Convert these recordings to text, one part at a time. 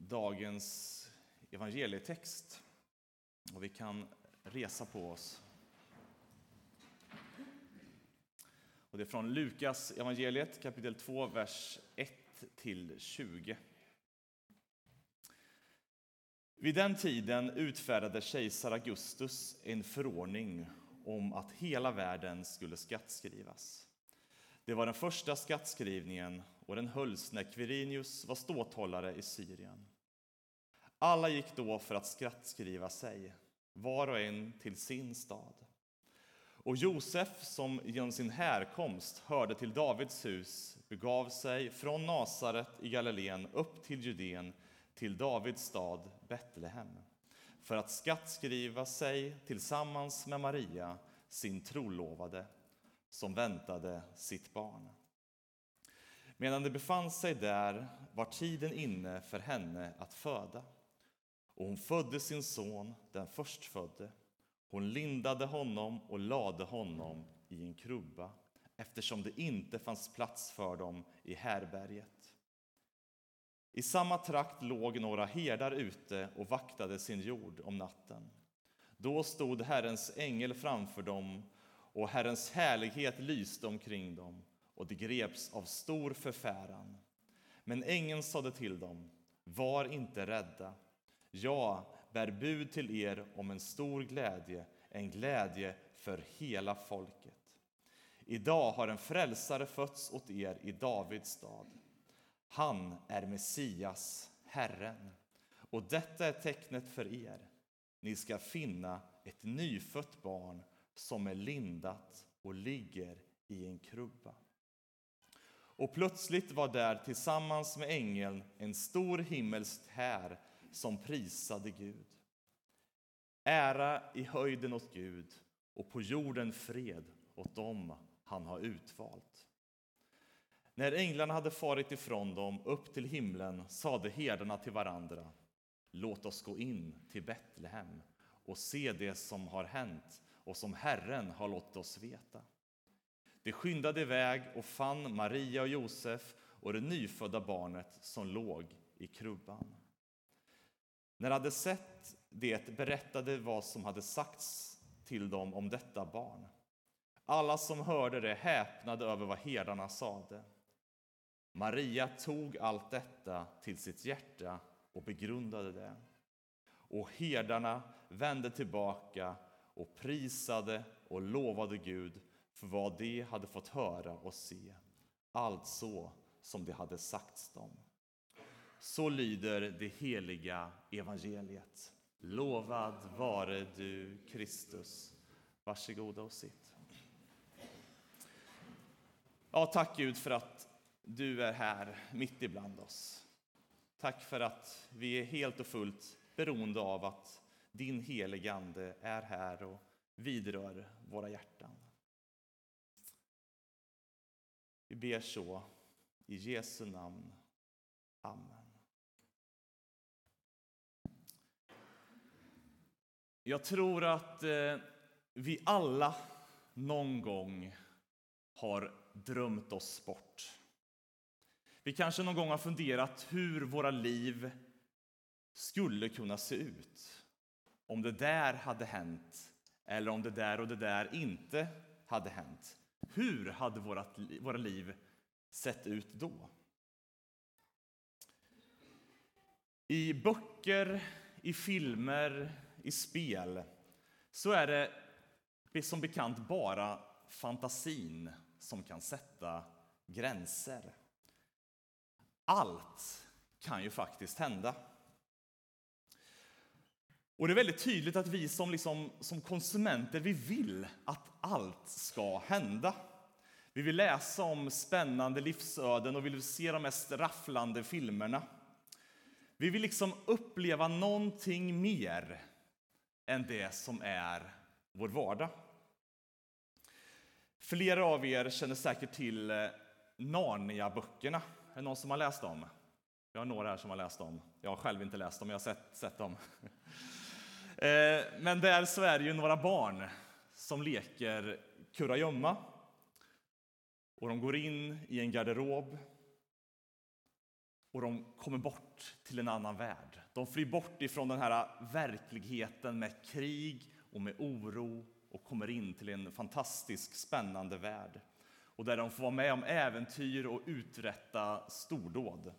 dagens evangelietext. Och vi kan resa på oss. Och det är från Lukas evangeliet kapitel 2, vers 1-20. Vid den tiden utfärdade kejsar Augustus en förordning om att hela världen skulle skattskrivas. Det var den första skattskrivningen och den hölls när Quirinius var ståthållare i Syrien. Alla gick då för att skattskriva sig, var och en till sin stad. Och Josef, som genom sin härkomst hörde till Davids hus, begav sig från Nasaret i Galileen upp till Judeen, till Davids stad Betlehem, för att skattskriva sig tillsammans med Maria, sin trolovade, som väntade sitt barn. Medan det befann sig där var tiden inne för henne att föda. Och hon födde sin son, den förstfödde. Hon lindade honom och lade honom i en krubba, eftersom det inte fanns plats för dem i härberget. I samma trakt låg några herdar ute och vaktade sin jord om natten. Då stod Herrens ängel framför dem, och Herrens härlighet lyste omkring dem, och de greps av stor förfäran. Men ängeln sade till dem: var inte rädda. Jag bär bud till er om en stor glädje, en glädje för hela folket. Idag har en frälsare fötts åt er i Davids stad. Han är Messias, Herren. Och detta är tecknet för er. Ni ska finna ett nyfött barn som är lindat och ligger i en krubba. Och plötsligt var där tillsammans med ängeln en stor himmelsk här som prisade Gud. Ära i höjden åt Gud och på jorden fred åt dem han har utvalt. När änglarna hade farit ifrån dem upp till himlen sade herdarna till varandra: låt oss gå in till Betlehem och se det som har hänt och som Herren har låtit oss veta. De skyndade iväg och fann Maria och Josef och det nyfödda barnet som låg i krubban. När de hade sett det berättade vad som hade sagts till dem om detta barn. Alla som hörde det häpnade över vad herdarna sade. Maria tog allt detta till sitt hjärta och begrundade det. Och herdarna vände tillbaka och prisade och lovade Gud för vad de hade fått höra och se, allt så som det hade sagts dem. Så lyder det heliga evangeliet. Lovad vare du, Kristus. Varsågoda och sitt. Ja, tack Gud för att du är här mitt ibland oss. Tack för att vi är helt och fullt beroende av att din heliga ande är här och vidrör våra hjärtan. Vi ber så i Jesu namn. Amen. Jag tror att vi alla någon gång har drömt oss bort. Vi kanske någon gång har funderat hur våra liv skulle kunna se ut om det där hade hänt eller om det där och det där inte hade hänt. Hur hade våra liv sett ut då? I böcker, i filmer, i spel så är det som bekant bara fantasin som kan sätta gränser. Allt kan ju faktiskt hända. Och det är väldigt tydligt att vi som konsumenter, vi vill att allt ska hända. Vi vill läsa om spännande livsöden och vi vill se de mest rafflande filmerna. Vi vill uppleva någonting mer än det som är vår vardag. Flera av er känner säkert till Narnia-böckerna. Är det någon som har läst dem? Jag har några här som har läst dem. Jag har själv inte läst dem, jag har sett dem. Men där så är det ju några barn som leker kurragömma. Och de går in i en garderob. och de kommer bort till en annan värld. De flyr bort ifrån den här verkligheten med krig och med oro och kommer in till en fantastisk, spännande värld. Och där de får vara med om äventyr och uträtta stordåd.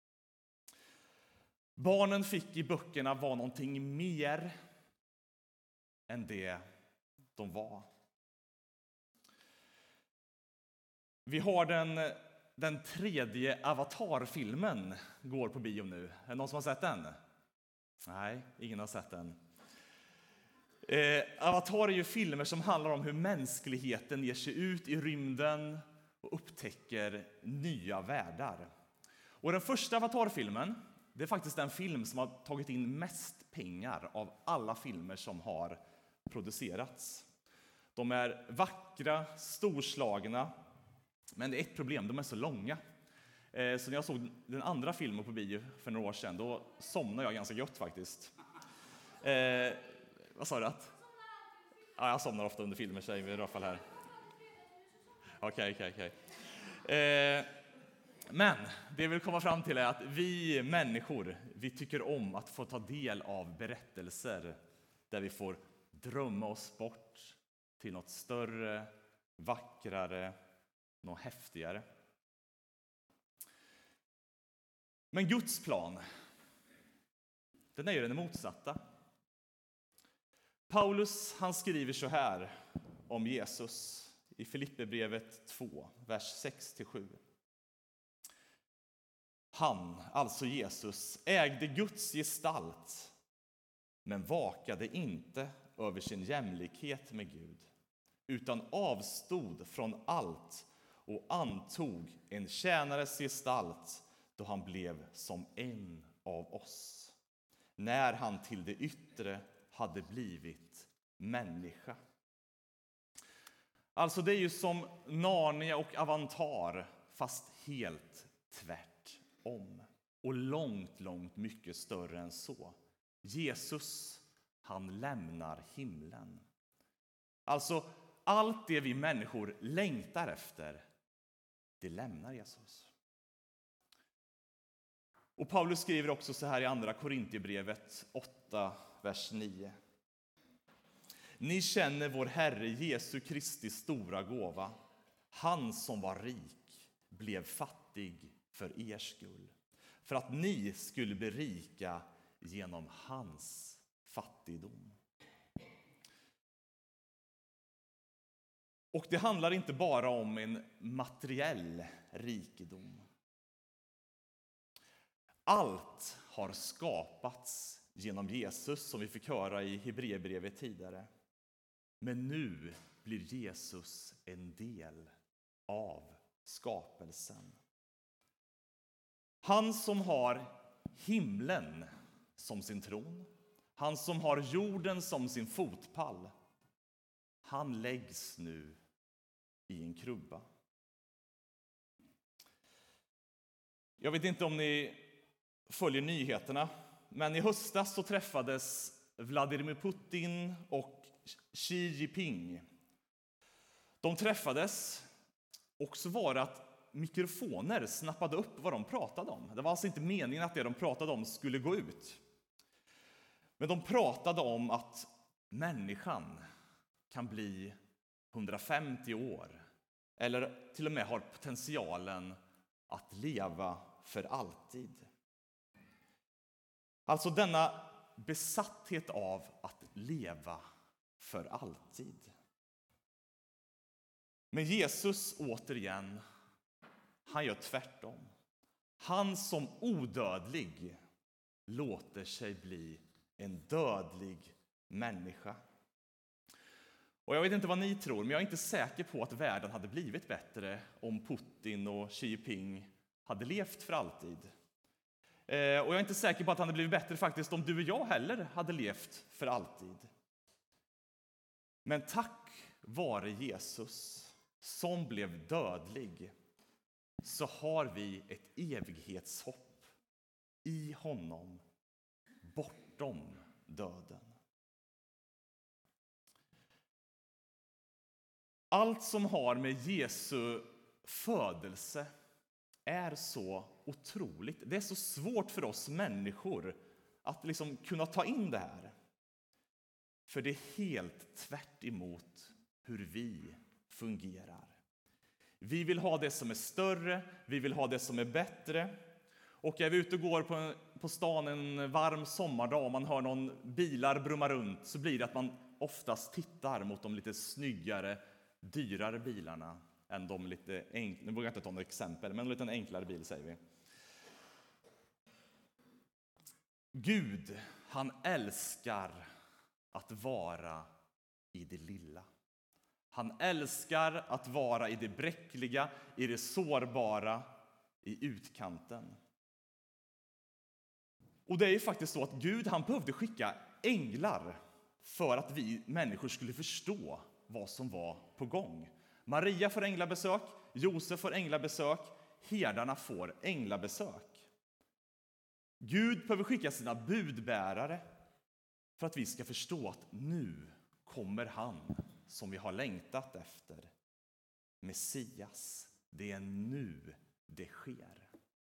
Barnen fick i böckerna vara någonting mer än det de var. Vi har den tredje Avatar-filmen går på bio nu. Är det någon som har sett den? Nej, ingen har sett den. Avatar är ju filmer som handlar om hur mänskligheten ger sig ut i rymden och upptäcker nya världar. Och den första Avatar-filmen, det är faktiskt den film som har tagit in mest pengar av alla filmer som har producerats. De är vackra, storslagna, men det är ett problem, de är så långa. Så när jag såg den andra filmen på bio för några år sedan, då somnade jag ganska gott faktiskt. Vad sa du? Ja, jag somnar ofta under filmer, säger vi i alla fall här. Okej. Men det jag vill komma fram till är att vi människor, vi tycker om att få ta del av berättelser där vi får drömma oss bort till något större, vackrare, något häftigare. Men Guds plan, den är ju den motsatta. Paulus, han skriver så här om Jesus i Filipperbrevet 2, vers 6-7. Han, alltså Jesus, ägde Guds gestalt, men vakade inte över sin jämlikhet med Gud, utan avstod från allt och antog en tjänares gestalt då han blev som en av oss, när han till det yttre hade blivit människa. Alltså det är ju som Narnia och Avatar, fast helt tvärtom. Och långt mycket större än så. Jesus, han lämnar himlen. Alltså allt det vi människor längtar efter, det lämnar Jesus. Och Paulus skriver också så här i andra Korintierbrevet 8, vers 9. Ni känner vår Herre Jesu Kristi stora gåva. Han som var rik blev fattig för er skull, för att ni skulle bli rika genom hans fattigdom. Och det handlar inte bara om en materiell rikedom. Allt har skapats genom Jesus, som vi fick höra i Hebreerbrevet tidigare. Men nu blir Jesus en del av skapelsen. Han som har himlen som sin tron, han som har jorden som sin fotpall, han läggs nu i en krubba. Jag vet inte om ni följer nyheterna, men i höstas så träffades Vladimir Putin och Xi Jinping. De träffades, och så var det att mikrofoner snappade upp vad de pratade om. Det var alltså inte meningen att det de pratade om skulle gå ut. Men de pratade om att människan kan bli 150 år, eller till och med har potentialen att leva för alltid. Alltså denna besatthet av att leva för alltid. Men Jesus återigen, han gör tvärtom. Han som odödlig låter sig bli en dödlig människa. Och jag vet inte vad ni tror, men jag är inte säker på att världen hade blivit bättre om Putin och Xi Jinping hade levt för alltid. Och jag är inte säker på att det hade blivit bättre faktiskt om du och jag heller hade levt för alltid. Men tack vare Jesus som blev dödlig så har vi ett evighetshopp i honom bortom döden. Allt som har med Jesu födelse är så otroligt. Det är så svårt för oss människor att liksom kunna ta in det här. För det är helt tvärt emot hur vi fungerar. Vi vill ha det som är större, vi vill ha det som är bättre. Och är vi ute och går på stan en varm sommardag och man hör någon bilar brumma runt, så blir det att man oftast tittar mot de lite snyggare, dyrare bilarna än de lite enklare. Nu vågar jag inte ta något exempel, men en lite enklare bil säger vi. Gud, han älskar att vara i det lilla. Han älskar att vara i det bräckliga, i det sårbara, i utkanten. Och det är ju faktiskt så att Gud, han behövde skicka änglar för att vi människor skulle förstå vad som var på gång. Maria får änglabesök, Josef får änglabesök, herdarna får änglabesök. Gud behöver skicka sina budbärare för att vi ska förstå att nu kommer han som vi har längtat efter. Messias, det är nu det sker.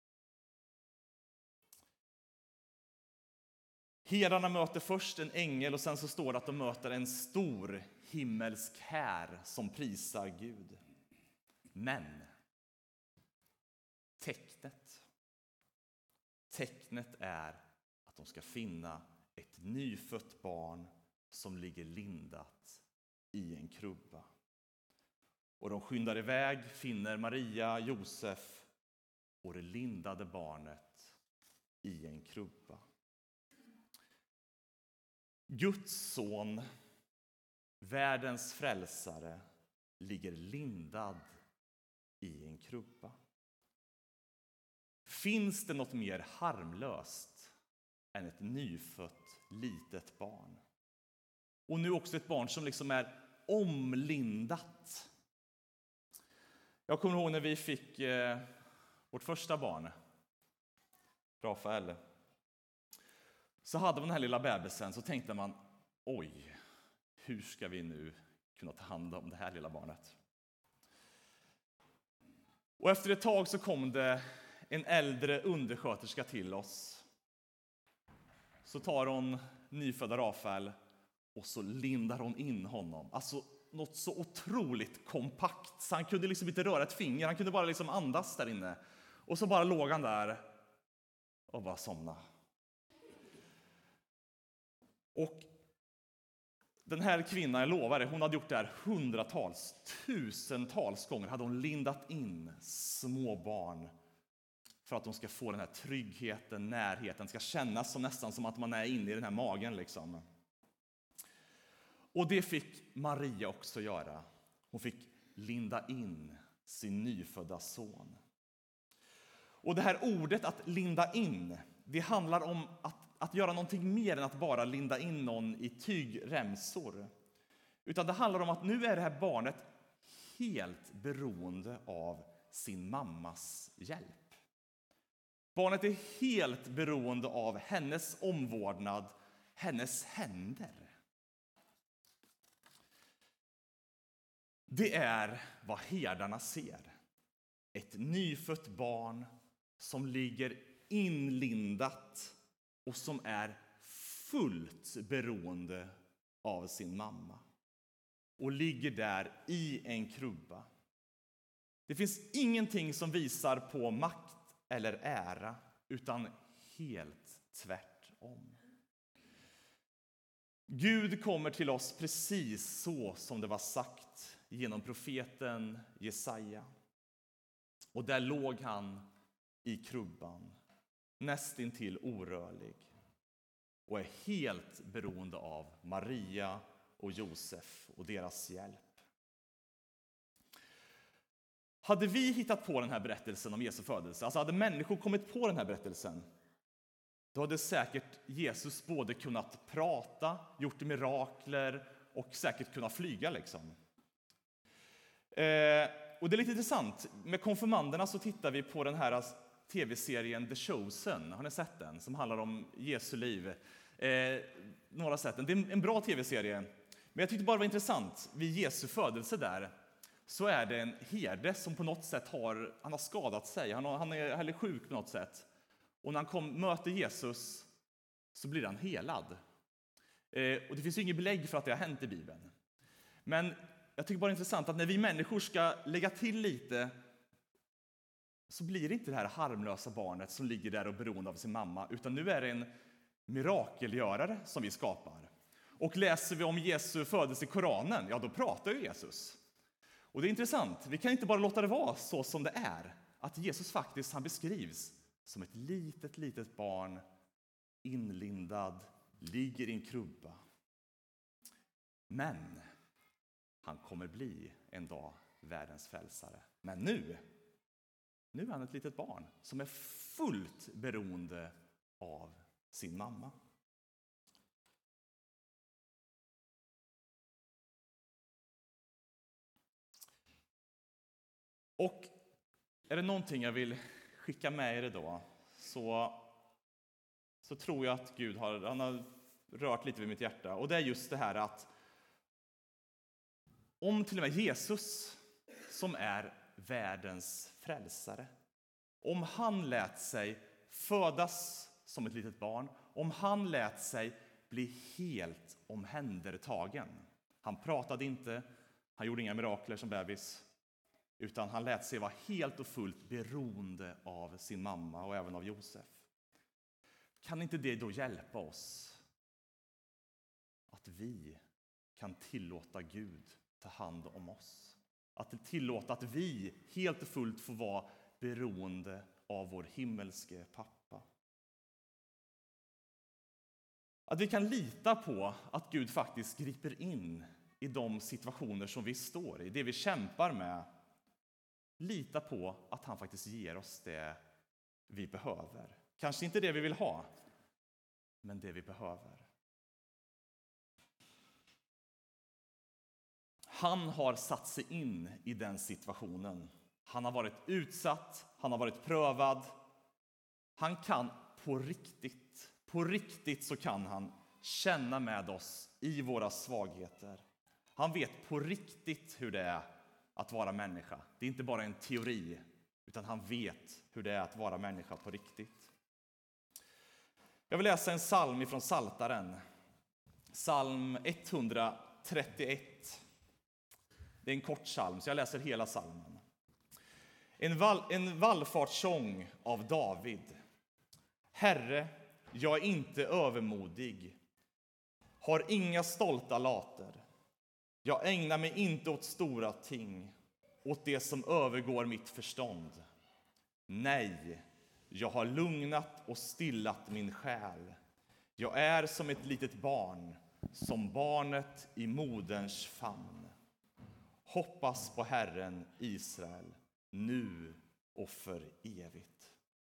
Herdarna möter först en ängel och sen så står det att de möter en stor himmelsk här som prisar Gud. Men tecknet är att de ska finna ett nyfött barn som ligger lindat i en krubba. Och de skyndar iväg, finner Maria, Josef och det lindade barnet i en krubba. Guds son, världens frälsare, ligger lindad i en krubba. Finns det något mer harmlöst än ett nyfött litet barn? Och nu också ett barn som liksom är omlindat. Jag kommer ihåg när vi fick vårt första barn, Rafael. Så hade man den här lilla bebisen, så tänkte man, oj, hur ska vi nu kunna ta hand om det här lilla barnet? Och efter ett tag så kom det en äldre undersköterska till oss. Så tar hon nyfödda Rafael och så lindar hon in honom. Alltså något så otroligt kompakt, så han kunde liksom inte röra ett finger, han kunde bara liksom andas där inne. Och så bara låg han där och bara somna. Och den här kvinnan, jag lovar det, hon hade gjort det här hundratals, tusentals gånger. Hade hon lindat in små barn för att de ska få den här tryggheten, närheten. Ska kännas som nästan som att man är inne i den här magen liksom. Och det fick Maria också göra. Hon fick linda in sin nyfödda son. Och det här ordet att linda in, det handlar om att göra någonting mer än att bara linda in någon i tygremsor. Utan det handlar om att nu är det här barnet helt beroende av sin mammas hjälp. Barnet är helt beroende av hennes omvårdnad, hennes händer. Det är vad herdarna ser. Ett nyfött barn som ligger inlindat och som är fullt beroende av sin mamma. Och ligger där i en krubba. Det finns ingenting som visar på makt eller ära, utan helt tvärtom. Gud kommer till oss precis så som det var sagt genom profeten Jesaja. Och där låg han i krubban, nästintill orörlig, och är helt beroende av Maria och Josef och deras hjälp. Hade vi hittat på den här berättelsen om Jesu födelse, alltså hade människor kommit på den här berättelsen, då hade säkert Jesus både kunnat prata, gjort mirakler och säkert kunnat flyga liksom. Och det är lite intressant. Med konfirmanderna så tittar vi på den här tv-serien The Chosen. Har ni sett den? Som handlar om Jesu liv. Några har sett den. Det är en bra tv-serie. Men jag tyckte bara det var intressant vid Jesu födelse där. så är det en herde som på något sätt har skadat sig. Han är sjuk på något sätt. Och när han möter Jesus så blir han helad. Och det finns ju inget belägg för att det har hänt i Bibeln. Men jag tycker bara det är intressant att när vi människor ska lägga till lite, så blir det inte det här harmlösa barnet som ligger där och är beroende av sin mamma, utan nu är det en mirakelgörare som vi skapar. Och läser vi om Jesu födelse i Koranen, ja då pratar ju Jesus. Och det är intressant, vi kan inte bara låta det vara så som det är. Att Jesus faktiskt, han beskrivs som ett litet barn, inlindad, ligger i en krubba. Men han kommer bli en dag världens frälsare. Men nu är han ett litet barn som är fullt beroende av sin mamma. Och är det någonting jag vill skicka med er idag, så tror jag att Gud har rört lite vid mitt hjärta. Och det är just det här att om till och med Jesus, som är världens frälsare, om han lät sig födas som ett litet barn, om han lät sig bli helt omhändertagen. Han pratade inte, han gjorde inga mirakler som bebis, utan han lät sig vara helt och fullt beroende av sin mamma och även av Josef. Kan inte det då hjälpa oss att vi kan tillåta Gud ta hand om oss? Att tillåta att vi helt och fullt får vara beroende av vår himmelske pappa. Att vi kan lita på att Gud faktiskt griper in i de situationer som vi står i, det vi kämpar med. Lita på att han faktiskt ger oss det vi behöver. Kanske inte det vi vill ha, men det vi behöver. Han har satt sig in i den situationen. Han har varit utsatt, han har varit prövad. Han kan på riktigt så kan han känna med oss i våra svagheter. Han vet på riktigt hur det är att vara människa. Det är inte bara en teori, utan han vet hur det är att vara människa på riktigt. Jag vill läsa en psalm ifrån Psaltaren. Psalm 131. Det är en kort psalm, så jag läser hela psalmen. En vallfartssång av David. Herre, jag är inte övermodig, har inga stolta later. Jag ägnar mig inte åt stora ting, åt det som övergår mitt förstånd. Nej, jag har lugnat och stillat min själ. Jag är som ett litet barn, som barnet i moderns famn. Hoppas på Herren Israel, nu och för evigt.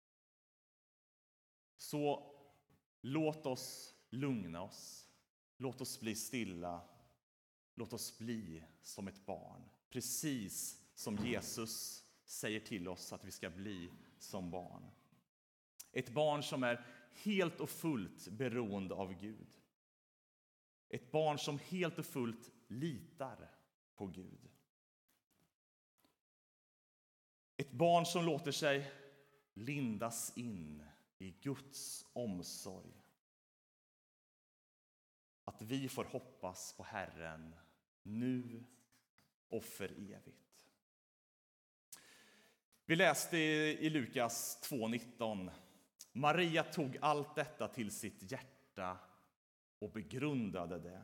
Så låt oss lugna oss. Låt oss bli stilla. Låt oss bli som ett barn. Precis som Jesus säger till oss att vi ska bli som barn. Ett barn som är helt och fullt beroende av Gud. Ett barn som helt och fullt litar på Gud. Ett barn som låter sig lindas in i Guds omsorg. Att vi får hoppas på Herren nu och för evigt. Vi läste i Lukas 2:19. Maria tog allt detta till sitt hjärta och begrundade det.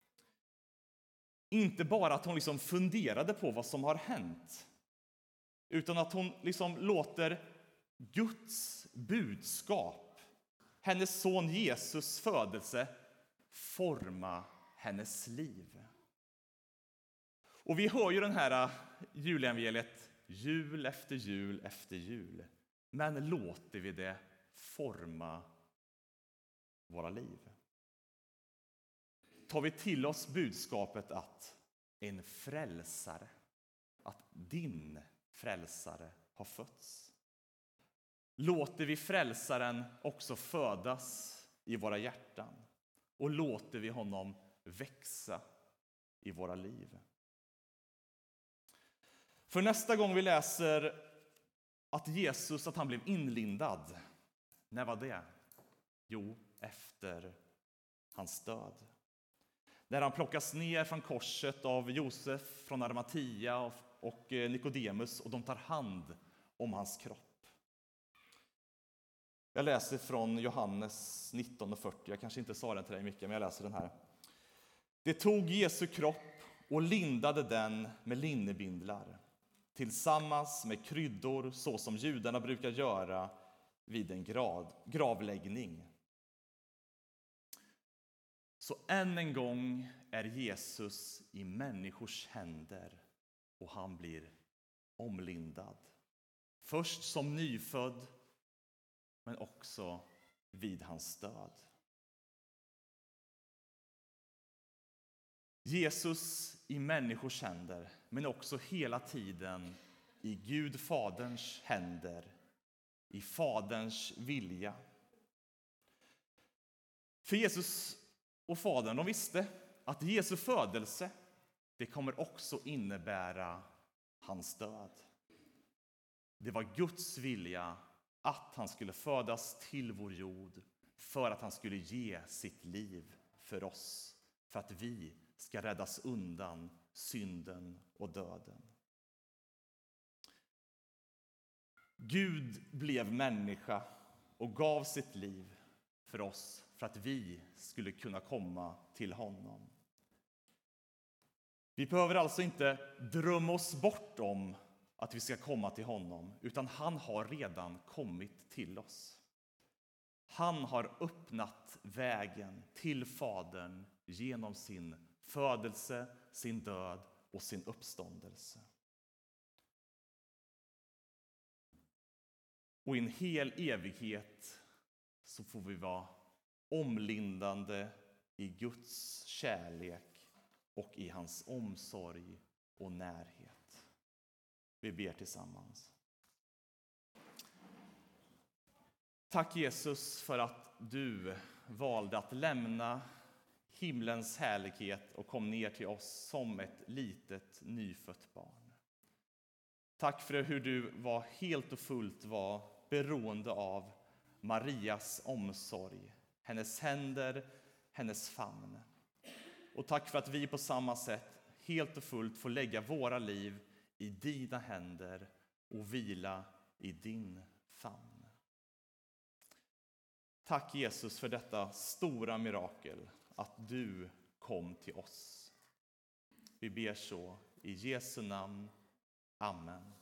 Inte bara att hon funderade på vad som har hänt, utan att hon låter Guds budskap, hennes son Jesus födelse, forma hennes liv. Och vi hör ju den här julevangeliet jul efter jul efter jul. Men låter vi det forma våra liv? Tar vi till oss budskapet att en frälsare, att din frälsare har fötts? Låter vi frälsaren också födas i våra hjärtan? Och låter vi honom växa i våra liv? För nästa gång vi läser att han blev inlindad, när var det? Jo, efter hans död. När han plockas ner från korset av Josef från Arimatea och Nikodemus, och de tar hand om hans kropp. Jag läser från Johannes 19:40. Jag kanske inte sa den till dig mycket, men jag läser den här. Det tog Jesu kropp och lindade den med linnebindlar, tillsammans med kryddor, så som judarna brukar göra vid en gravläggning. Så än en gång är Jesus i människors händer och han blir omlindad. Först som nyfödd, men också vid hans död. Jesus i människors händer, men också hela tiden i Gud Faderns händer, i Faderns vilja. För Jesus och Fadern, de visste att Jesu födelse, det kommer också innebära hans död. Det var Guds vilja att han skulle födas till vår jord, för att han skulle ge sitt liv för oss, för att vi ska räddas undan synden och döden. Gud blev människa och gav sitt liv för oss, för att vi skulle kunna komma till honom. Vi behöver alltså inte drömma oss bort om att vi ska komma till honom, utan han har redan kommit till oss. Han har öppnat vägen till Fadern genom sin födelse, sin död och sin uppståndelse. Och i en hel evighet så får vi vara omlindande i Guds kärlek och i hans omsorg och närhet. Vi ber tillsammans. Tack Jesus för att du valde att lämna himlens härlighet och kom ner till oss som ett litet nyfött barn. Tack för hur du var helt och fullt var beroende av Marias omsorg, hennes händer, hennes famn. Och tack för att vi på samma sätt helt och fullt får lägga våra liv i dina händer och vila i din famn. Tack Jesus för detta stora mirakel, att du kom till oss. Vi ber så i Jesu namn. Amen.